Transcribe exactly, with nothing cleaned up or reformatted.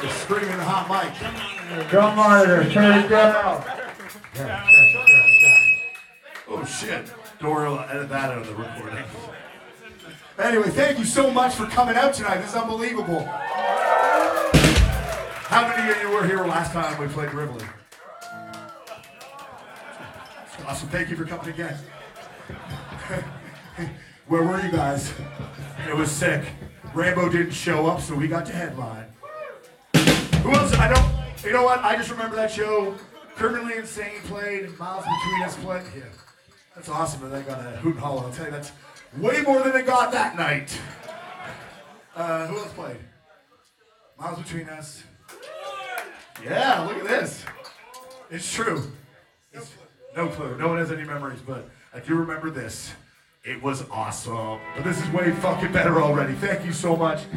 Just screaming the hot mic. Drum monitor, turn it down. Yeah, check, check, check. Oh shit. Dora will edit that out of the recording. Anyway, thank you so much for coming out tonight. This is unbelievable. How many of you were here last time we played Rivoli? Awesome. Thank you for coming again. Where were you guys? It was sick. Rambo didn't show up, so we got to headline. Who else? I don't. You know what? I just remember that show. Criminally Insane played. Miles Between Us played. Yeah, that's awesome. And they got a hoot and holler. I'll tell you, that's way more than they got that night. Uh, who else played? Miles Between Us. Yeah, look at this. It's true. It's, no clue. No one has any memories, but I do remember this. It was awesome. But this is way fucking better already. Thank you so much.